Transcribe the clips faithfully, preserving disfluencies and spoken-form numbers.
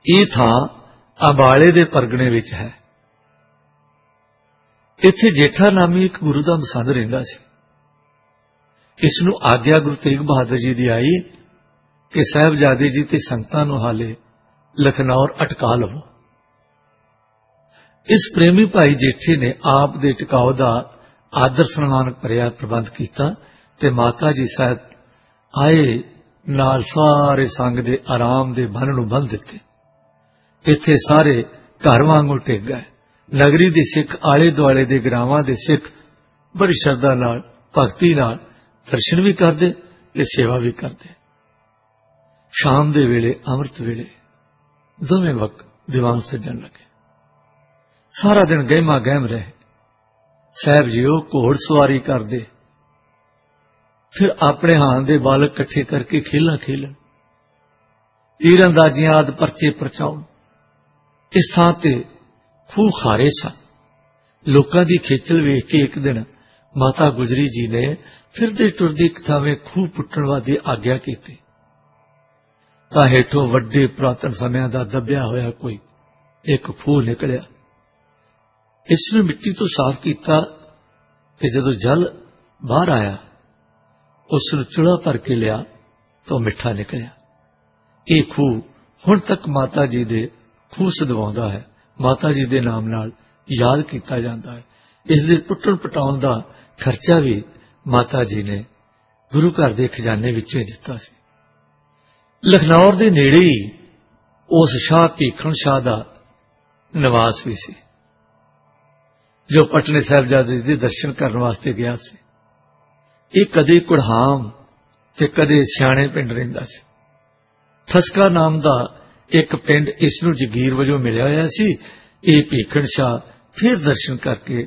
ਇਹ ਥਾਂ ਅੰਬਾਲੇ ਦੇ ਪਰਗਣੇ ਵਿੱਚ ਹੈ। ਇੱਥੇ ਜੇਠਾ ਨਾਮੀ ਇੱਕ ਗੁਰੂ ਦਾ ਮਸੰਦ ਰਹਿੰਦਾ ਸੀ। ਇਸ ਨੂੰ ਆਗਿਆ ਗੁਰੂ ਤੇਗ ਬਹਾਦਰ ਜੀ ਦੀ ਆਈ ਕਿ ਸਾਹਿਬਜ਼ਾਦੇ ਜੀ ਤੇ ਸੰਗਤਾਂ ਨੂੰ ਹਾਲੇ ਲਖਨੌਰ ਅਟਕਾ ਲਵੋ। ਇਸ ਪ੍ਰੇਮੀ ਭਾਈ ਜੇਠੇ ਨੇ ਆਪ ਦੇ ਟਿਕਾਓ ਦਾ ਆਦਰ ਸਨਮਾਨ ਭਰਿਆ ਪ੍ਰਬੰਧ ਕੀਤਾ ਤੇ ਮਾਤਾ ਜੀ ਸਾਹਿਬ ਆਏ ਨਾਲ ਸਾਰੇ ਸੰਗ ਦੇ ਆਰਾਮ ਦੇ ਬੰਨ ਨੂੰ ਬੰਨ੍ਹ ਦਿੱਤੇ। ਇੱਥੇ ਸਾਰੇ ਘਰ ਵਾਂਗੂ ਟਿਕ ਗਏ। ਨਗਰੀ ਦੇ ਸਿੱਖ ਆਲੇ ਦੁਆਲੇ ਦੇ ਗਰਾਵਾਂ ਦੇ ਸਿੱਖ ਬੜੀ ਸ਼ਰਧਾ ਨਾਲ ਭਗਤੀ ਨਾਲ ਦਰਸ਼ਨ ਵੀ ਕਰਦੇ ਤੇ ਸੇਵਾ ਵੀ ਕਰਦੇ। ਸ਼ਾਮ ਦੇ ਵੇਲੇ ਅੰਮ੍ਰਿਤ ਵੇਲੇ ਦੋਵੇਂ ਵਕਤ ਦੀਵਾਨ ਸੱਜਣ ਲੱਗੇ। ਸਾਰਾ ਦਿਨ ਗਹਿਮਾ ਗਹਿਮ ਰਹੇ। ਸਾਹਿਬ ਜੀਓ ਘੋੜ ਸਵਾਰੀ ਕਰਦੇ, ਫਿਰ ਆਪਣੇ ਹਾਨ ਦੇ ਬਾਲਕ ਇਕੱਠੇ ਕਰਕੇ ਖੇਲਾਂ ਖੇਲਣ, ਤੀਰ ਅੰਦਾਜ਼ੀਆਂ ਆਦਿ ਪਰਚੇ ਪਰਚਾਉਣ। ਇਸ ਥਾਂ ਤੇ ਖੂਹ ਖਾਰੇ ਸਨ। ਲੋਕਾਂ ਦੀ ਖੇਚਲ ਵੇਖ ਕੇ ਇੱਕ ਦਿਨ ਮਾਤਾ ਗੁਜਰੀ ਜੀ ਨੇ ਫਿਰਦੇ ਟੁਰਦੇ ਇੱਕ ਥਾਵੇਂ ਖੂਹ ਪੁੱਟਣ ਵਾਦੀ ਆਗਿਆ ਕੀਤੀ ਤਾਂ ਹੇਠੋਂ ਵੱਡੇ ਪੁਰਾਤਨ ਸਮਿਆਂ ਦਾ ਦੱਬਿਆ ਹੋਇਆ ਕੋਈ ਇੱਕ ਖੂਹ ਨਿਕਲਿਆ। ਇਸ ਨੂੰ ਮਿੱਟੀ ਤੋਂ ਸਾਫ਼ ਕੀਤਾ ਤੇ ਜਦੋਂ ਜਲ ਬਾਹਰ ਆਇਆ ਉਸ ਨੂੰ ਚੁੱਲ੍ਹਾ ਭਰ ਕੇ ਲਿਆ ਤਾਂ ਮਿੱਠਾ ਨਿਕਲਿਆ। ਇਹ ਖੂਹ ਹੁਣ ਤੱਕ ਮਾਤਾ ਜੀ ਦੇ ਖੂਹ ਸਦਵਾਉਂਦਾ ਹੈ, ਮਾਤਾ ਜੀ ਦੇ ਨਾਮ ਨਾਲ ਯਾਦ ਕੀਤਾ ਜਾਂਦਾ ਹੈ। ਇਸ ਦੇ ਪੁੱਟਣ ਪਟਾਉਣ ਦਾ ਖਰਚਾ ਵੀ ਮਾਤਾ ਜੀ ਨੇ ਗੁਰੂ ਘਰ ਦੇ ਖਜ਼ਾਨੇ ਵਿੱਚੋਂ ਹੀ ਦਿੱਤਾ ਸੀ। ਲਖਨੌਰ ਦੇ ਨੇੜੇ ਹੀ ਉਸ ਸ਼ਾਹ ਭੀਖਣ ਸ਼ਾਹ ਦਾ ਨਿਵਾਸ ਵੀ ਸੀ ਜੋ ਪਟਨੇ ਸਾਹਿਬਜ਼ਾਦੇ ਦੇ ਦਰਸ਼ਨ ਕਰਨ ਵਾਸਤੇ ਗਿਆ ਸੀ। ਇਹ ਕਦੇ ਕੁੜਹਾਮ ਤੇ ਕਦੇ ਸਿਆਣੇ ਪਿੰਡ ਰਹਿੰਦਾ ਸੀ। ਠਸਕਾ ਨਾਮ ਦਾ ਇੱਕ ਪਿੰਡ ਇਸ ਨੂੰ ਜਗੀਰ ਵਜੋਂ ਮਿਲਿਆ ਹੋਇਆ ਸੀ। ਇਹ ਭੀਖਣ ਸ਼ਾਹ ਫਿਰ ਦਰਸ਼ਨ ਕਰਕੇ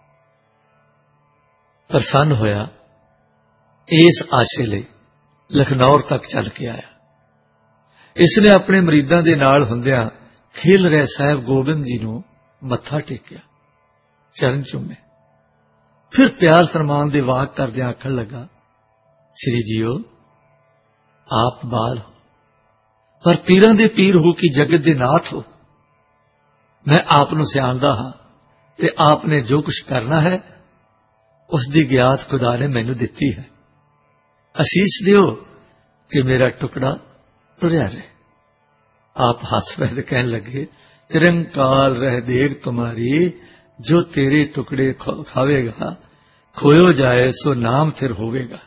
ਪ੍ਰਸੰਨ ਹੋਇਆ। ਇਸ ਆਸ਼ੇ ਲਈ ਲਖਨੌਰ ਤੱਕ ਚੱਲ ਕੇ ਆਇਆ। ਇਸ ਨੇ ਆਪਣੇ ਮਰੀਦਾਂ ਦੇ ਨਾਲ ਹੁੰਦਿਆਂ ਖੇਲ ਰਹੇ ਸਾਹਿਬ ਗੋਬਿੰਦ ਜੀ ਨੂੰ ਮੱਥਾ ਟੇਕਿਆ, ਚਰਨ ਚੁੰਮੇ, ਫਿਰ ਪਿਆਰ ਸਨਮਾਨ ਦੇ ਵਾਕ ਕਰਦਿਆਂ ਆਖਣ ਲੱਗਾ, ਸ੍ਰੀ ਜੀਓ ਆਪ ਬਾਲ ਹੋ ਪਰ ਪੀਰਾਂ ਦੇ ਪੀਰ ਹੋ ਕਿ ਜਗਤ ਦੇ ਨਾਥ ਹੋ। ਮੈਂ ਆਪ ਨੂੰ ਸਿਆਣਦਾ ਹਾਂ ਤੇ ਆਪ ਨੇ ਜੋ ਕੁਝ ਕਰਨਾ ਹੈ ਉਸ ਦੀ ਗਿਆਤ ਖੁਦਾ ਨੇ ਮੈਨੂੰ ਦਿੱਤੀ ਹੈ। ਅਸੀਸ ਦਿਓ ਕਿ ਮੇਰਾ ਟੁਕੜਾ ਟੁਰਿਆ ਰਹੇ। ਆਪ ਹੱਸ ਪਏ ਕਹਿਣ ਲੱਗੇ, ਤਿਰੰਕਾਲ ਰਹਿ ਦੇਗ ਤੁਮਾਰੀ ਜੋ ਤੇਰੇ ਟੁਕੜੇ ਖਾਵੇਗਾ, ਖੋਇਓ ਜਾਏ ਸੋ ਨਾਮ ਫਿਰ ਹੋਵੇਗਾ।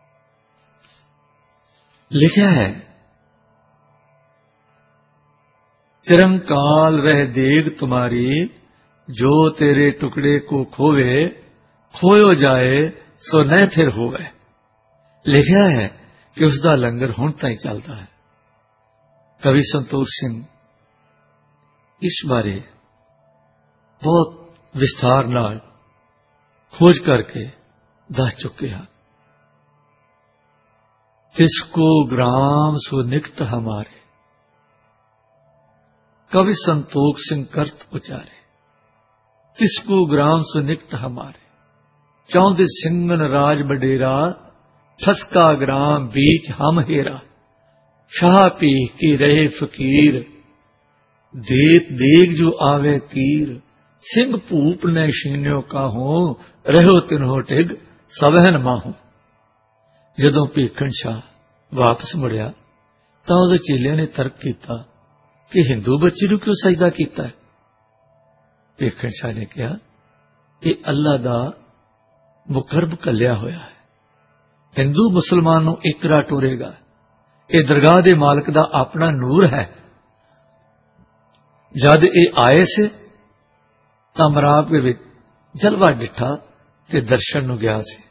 ਲਿਖਿਆ ਹੈ, तिरंकाल रह देग तुम्हारी जो तेरे टुकड़े को खोवे खोयो जाए सो न थिर होवे। लिखा है कि उसका लंगर हुण ताईं चलता है। कवि संतोष सिंह इस बारे बहुत विस्तार नाल खोज करके दस चुके हैं। तिसको ग्राम सो निकट हमारे, कवि संतोख सिंह करत उचारे। तिसको ग्राम सो निकट हमारे, चौंदे सिंगन राज बडेरा, ठसका ग्राम बीच हम हेरा। शाह पीह की रहे फकीर, देत देग जो आवे तीर। सिंह भूप ने शीन्यो काहो, रहो तिन्हो टिग सबहन माहो। जदों भीखण शाह वापस मुड़िया तां उहदे चेलियां ने तर्क किया कि हिंदू बच्चे नूं क्यों सजदा कीता है। भीखण शाह ने कहा, यह अल्लाह दा मुकरब कलिया होया है। हिंदू मुसलमान नूं एक राह टोरेगा। यह दरगाह दे मालिक दा अपना नूर है। जद यह आए से तां मराब दे विच जलवा डिठा ते दर्शन नूं गया से।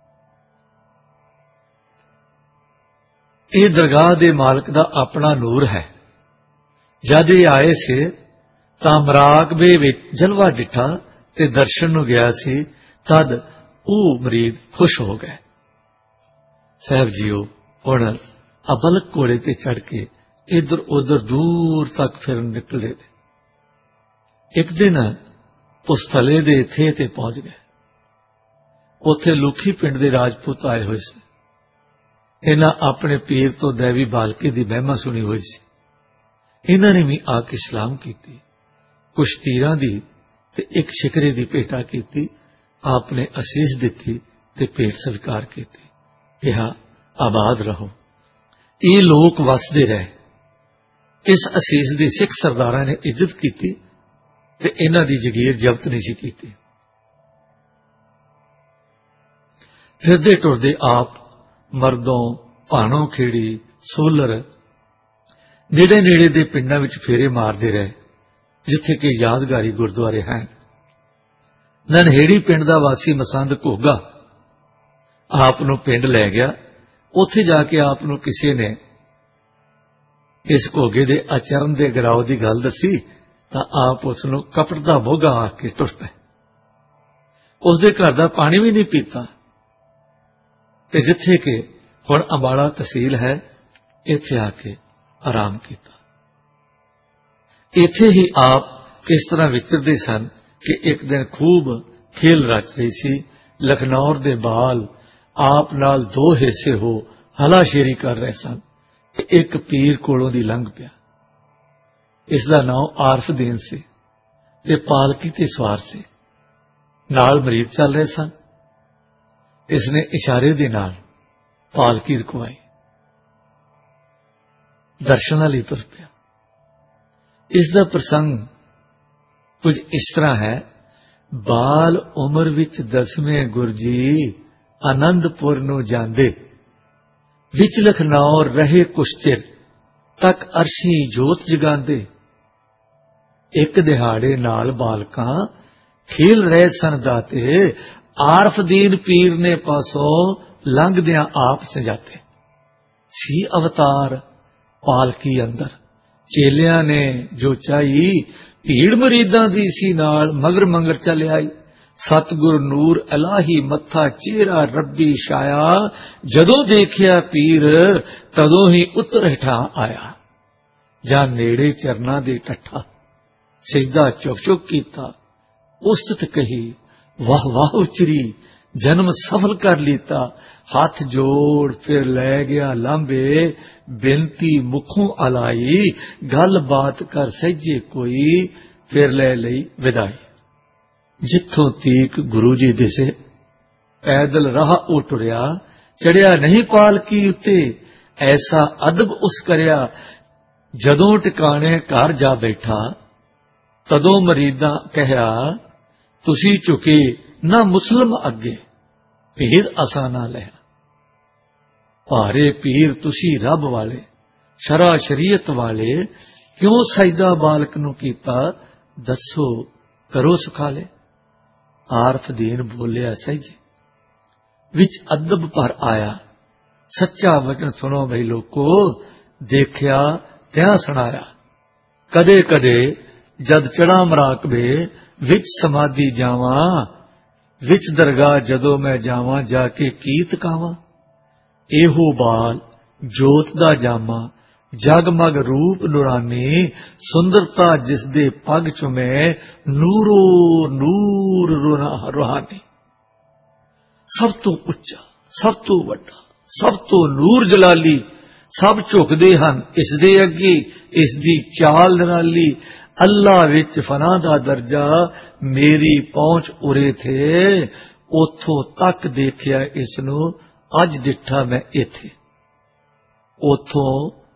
यह दरगाह दे मालिक दा अपना नूर है। जद ये आए से तां मराकबे विच जलवा डिठा ते दर्शन नूं गया सी। तद वो मरीद खुश हो गए। साहब जीओ हुण अबलक घोड़े ते चढ़ के इधर उधर दूर तक फिरन निकले। एक दिन उस थले दे थे ते पहुंच गए। उत्थे लुखी पिंड दे राजपूत आए हुए सी। इन्हां अपने पीर तो दैवी बालके दी महिमा सुनी हुई सी। इन्हां ने भी आके सलाम कीती, कुछ तीरां दी ते एक शिकरे दी भेटा कीती। आपने असीस दिती ते भेट स्वीकार कीती। कहा आबाद रहो। ये लोग वसदे रहे। इस असीस दी सिख सरदारां ने इज्जत कीती ते इन्हां दी जगीर जब्त नहीं सी कीती। फिरदे टुरदे आप मर्दों, भाणों खेड़ी, सोलर नेड़े नेड़े दे पिंडां विच फेरे मारदे रहे, जिथे कि यादगारी गुरुद्वारे हैं। ननहेड़ी पिंड दा वासी मसंद घोगा आप नूं पिंड लै गया। उत्थे जाके आप नूं किसी ने इस घोगे दे आचरण दे गराव दी गल दसी तां आप उस नूं कपट दा मोगा आख के टुर पए। उसदे घर दा पानी भी नहीं पीता ते जिथे कि हुण अंबाला तहसील है, इत्थे आके आराम किया। इत्थे ही आप इस तरह विचरदे सन कि एक दिन खूब खेल रच रही सी। लखनौर दे बाल आप नाल दो हिस्से हो हलाशेरी कर रहे सन कि एक पीर कोलों दी लंघ पिया। इसदा नाम आरफ दीन से ते पालकी ते सवार से नाल मरीद चल रहे सन। इसने इशारे दे नाल पालकी रुकवाई, दर्शन लई तुर पिया। इसदा प्रसंग कुछ इस तरह है। बाल उम्र विच दसवें गुरजी आनंदपुर नूं जांदे, विच लखनौर रहे कुछ चिर तक अरशी जोत जगांदे। एक दिहाड़े नाल बालकां खेल रहे सन दाते, आरफ दीन पीर ने पासों लंघदियां आप सजाते। सी अवतार पालकी अंदर, चेलियां ने जो चाही भीड़ मरीदां दी सी नाल मगर मंगर चल आई। सतगुर नूर इलाही मत्था चेहरा रब्बी छाया, जदों देखिया पीर तदों ही उतर हेठा आया। जा नेड़े चरना दे टठा, सिजदा चुक चुक कीता, उस्तत कही वाह वाह उचरी, जन्म सफल कर लीता। हाथ जोड़ फिर लै गया लांबे, बेनती मुखों अलाई, गल बात कर सजे कोई, फिर लै लई विदाई। जिथों तीक गुरु जी दिसे, पैदल राह ओ टुरिया, चढ़िया नहीं पालकी उत्ते, ऐसा अदब उस करया। जदों टिकाणे घर जा बैठा, तदों मरीदां कहा तुसी झुके ना मुसलम अगे, भेद असा ना लिया। भारे पीर तुसी रब वाले, शरा शरीयत वाले, क्यों सजदा बालक नूं कीता, दसो करो सुखाले। आरफ दीन बोलिया सही विच अदब पर आया, सच्चा वचन सुनो भाई लोको, देखिया त्या सुनाया। कदे कदे जद चढ़ा मराकबे, विच समाधि जावा, विच दरगाह जदों मैं जावा, जाके कीत कावा। एहो बाल जोत दा जामा, जगमग रूप नूरानी, सुंदरता जिसदे पग चुमे, नूरो नूर रूहानी। सब तो उच्चा, सब तो वड्डा, सब तो नूर जलाली, सब झुकदे हन इसदे अगे, इसदी चाल निराली। अल्लाह विच फना दा दर्जा, मेरी पहुंच उरे थे, उथों तक देखिया इसनूं, अज डिठा मैं इथे। उथों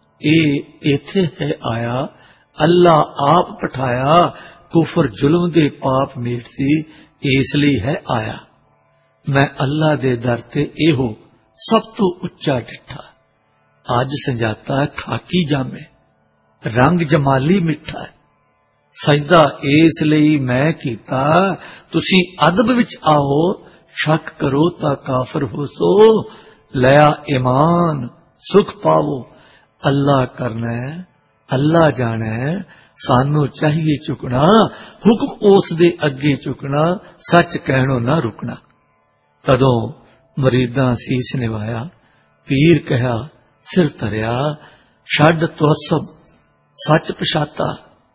ए इथे है आया, अल्लाह आप पठाया, कुफर जुल्म दे पाप मीट सी, इसलिए है आया। मैं अल्लाह दे दर ते एहो सब तो उच्चा डिठा। अज संजाता खाकी जामे, रंग जमाली मिठा। सजदा इसलिए मैं कीता, तुसी अदब विच आओ, शक करो ता काफर हो सो, लया ईमान सुख पावो। अल्लाह करना है, अल्लाह जाना है, सानू चाहिए चुकना, हुक्म उस दे अगे चुकना, सच कहणों ना रुकना। तदों मरीदां सीस निवाया, पीर कहा सिर धरिया, छड्ड तुअसब सच पछाता,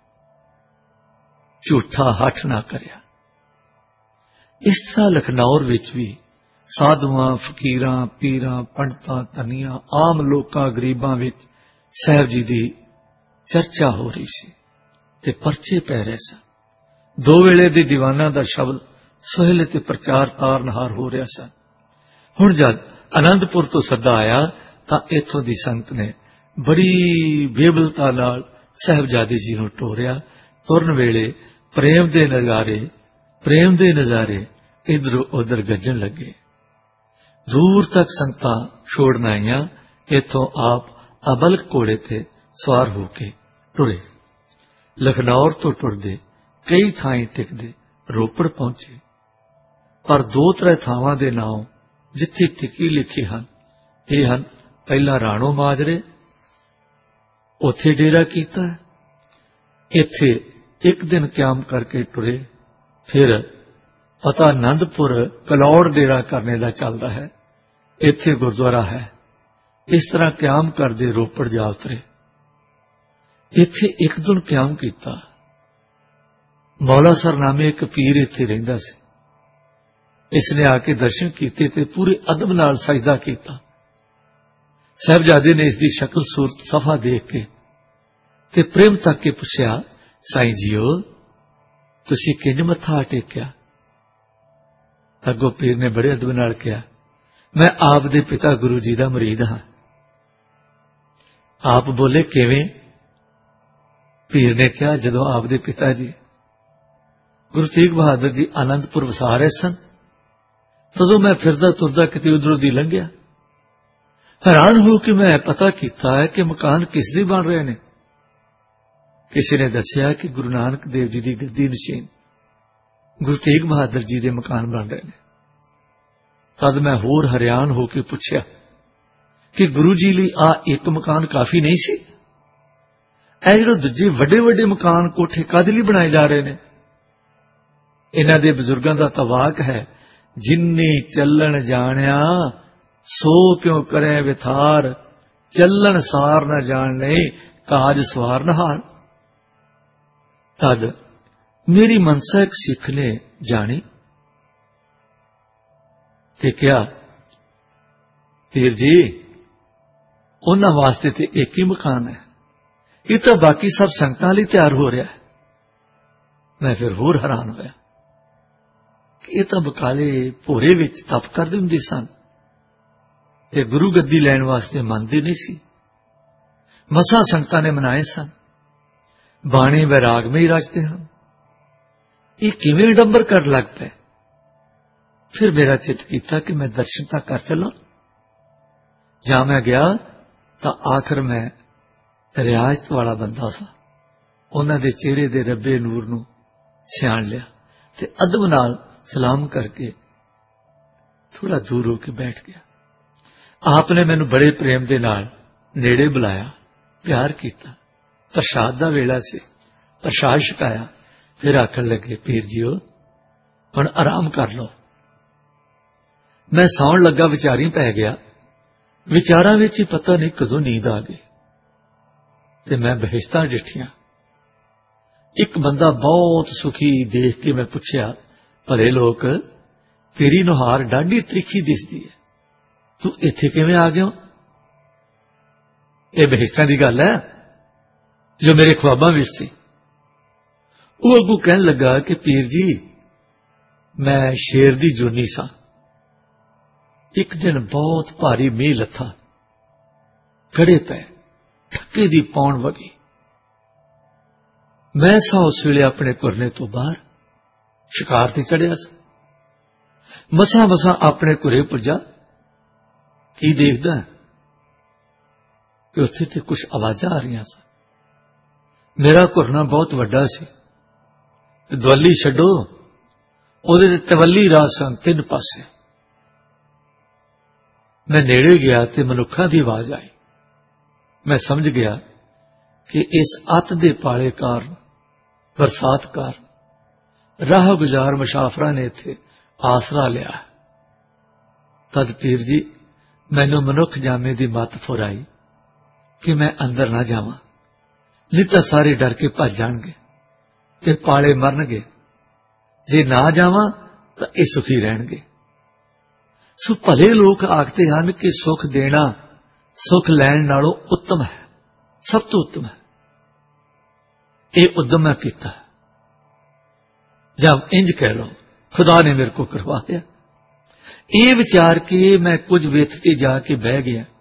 झूठा हठ ना करया। इस तरह लखनौर विच भी साधुआं, फकीरां, पीरां, पंडितां, धनियां, आम लोकां, गरीबां विच साहिब जी दी चर्चा हो रही सी ते परचे पै रहे सन। दो वेले दे दीवाना दा शब्द सोहले ते प्रचार तारनहार हो रहा सन। हुण जद आनंदपुर तो सद्दा आया तां इत्थों दी संगत ने बड़ी बेबलता नाल साहिबजादे जी नूं टोरिया। तुरन वेले प्रेम दे नज़ारे प्रेम दे नज़ारे इधर उधर गजन लगे। दूर तक संगतां छोड़न आईयां। इत्थों आप अबल घोड़े ते सवार होके टुरे। लखनौर तो टुरदे कई थाई टिकदे रोपड़ पहुंचे, पर दो त्रै थावां दे नाम जिथे टिकी लिखे हन ये हन पहला राणो माजरे, उथे डेरा कीता, इथे एक दिन क्याम करके टुरे। फिर पता आनंदपुर कलौड़ डेरा करने का चलता है, इथे गुरुद्वारा है। इस तरह क्याम करदे रोपड़ जा उतरे। इथे एक दिन क्याम किया। मौला सर नामे एक पीर इथे रहिंदा सी। इसने आके दर्शन किए ते पूरे अदब नाल सजदा किया। साहिबजादे ने इसकी शक्ल सूरत सफा देख के ते प्रेम तक के पुछया, साईं जीओ तुसी किंज मत्था टेकिया? अगो पीर ने बड़े अदब नाल कहा, मैं आप दे पिता गुरु जी दा मुरीद हां। आप बोले किवें? पीर ने कहा, जदों आप दे पिता जी गुरु तेग बहादुर जी आनंदपुर वसा रहे सन, तदों मैं फिरदा तुरदा किते उधरों दी लंघिया। हैरान हो कि मैं पता किया है कि मकान किस दे बन रहे ने। किसी ने दसिया कि गुरु नानक देव जी की गद्दी नशीन गुरु तेग बहादुर जी के मकान बन रहे हैं। तद मैं होर हैरान होकर पूछया कि गुरु जी लिए आ एक मकान काफी नहीं सी? ऐ जो दूजे वड्डे वड्डे मकान कोठे कद लई बनाए जा रहे हैं? इन्हां दे बुजुर्गां दा तवाक है, जिन्नी चलन जानिया सो क्यों करे विथार, चलन सार न जानने काज सवार न हार। तद मेरी मनसा एक सिख ने जानी ते क्या, पीर जी उन्हां वास्ते ते एक ही मकान है, ये तो बाकी सब संगतां लई तैयार हो रहा है। मैं फिर होर हैरान होया कि ये तो बकाले भोरे विच तप करदे हुंदे सन ते गुरु गद्दी लैण वास्ते मनदे नहीं सी। मसां संगतां ने मनाए सन, बाणी वैराग में ही रचते हैं। ये किवें डंबर कर लग पे? फिर मेरा चित किया कि मैं दर्शन तक कर चला। जहां मैं गया तो आखिर मैं रियाजत वाला बंदा सा। उन्हां दे चेहरे दे रब्बे नूर नूं सियाण लिया ते अदब नाल सलाम करके थोड़ा दूर होके बैठ गया। आपने मैनू बड़े प्रेम दे नाल नेड़े बुलाया, प्यार किया। प्रसाद दा वेला सी, प्रसाद छकाया। फिर आखन लगे, पीर जीओ हुण आराम कर लो। मैं सौण लगा विचारी पै गया। विचारां विच ही पता नहीं कदों नींद आ गई ते मैं बहिश्तां डिठियां। एक बंदा बहुत सुखी देख के मैं पुछया, भले लोक तेरी नुहार डांडी त्रिखी दिसदी है, तू इत्थे किवें आ गया? ये बहिश्तां दी गल है जो मेरे ख्वाबां विच सी। वो अगू कहन लगा कि पीर जी मैं शेर दी जोनी सा। एक दिन बहुत भारी मीह लथा, कड़े पै, ठक्के दी पौण वगी। मैं सा उस वेले अपने घुरने तो बाहर शिकार ते चढ़िया सा। मसा मसा अपने घुरे पुजा, की देखदा कि उत्थे ते कुछ आवाजां आ रही सन। मेरा घुरना बहुत वड्डा सी, दवली छड्डो ओदे ते तवली राह सन तीन पासे। मैं नेड़े गया ते मनुखा दी आवाज आई। मैं समझ गया कि इस अत दे पाले कारण, बरसात कारण राह गुजार मुसाफरा ने इत्थे आसरा लिया। तद पीर जी मैनू मनुख जामे दी मत फुराई कि मैं अंदर ना जावां, नहीं तो सारे डर के भज जाणगे ते पाले मरनगे। जे ना जावां तो ये सुखी रहणगे। सो भले लोग आखते हैं कि सुख देना सुख लैण नालों उत्तम है, सब तो उत्तम है। ਇਹ ਉਦਮ ਮੈਂ ਕੀਤਾ, ਜਾਂ ਇੰਜ ਕਹਿ ਲਓ ਖੁਦਾ ਨੇ ਮੇਰੇ ਕੋ ਕਰਵਾਇਆ। ਇਹ ਵਿਚਾਰ ਕੇ ਮੈਂ ਕੁਝ ਵਿੱਥ ਤੇ ਜਾ ਕੇ ਬਹਿ ਗਿਆ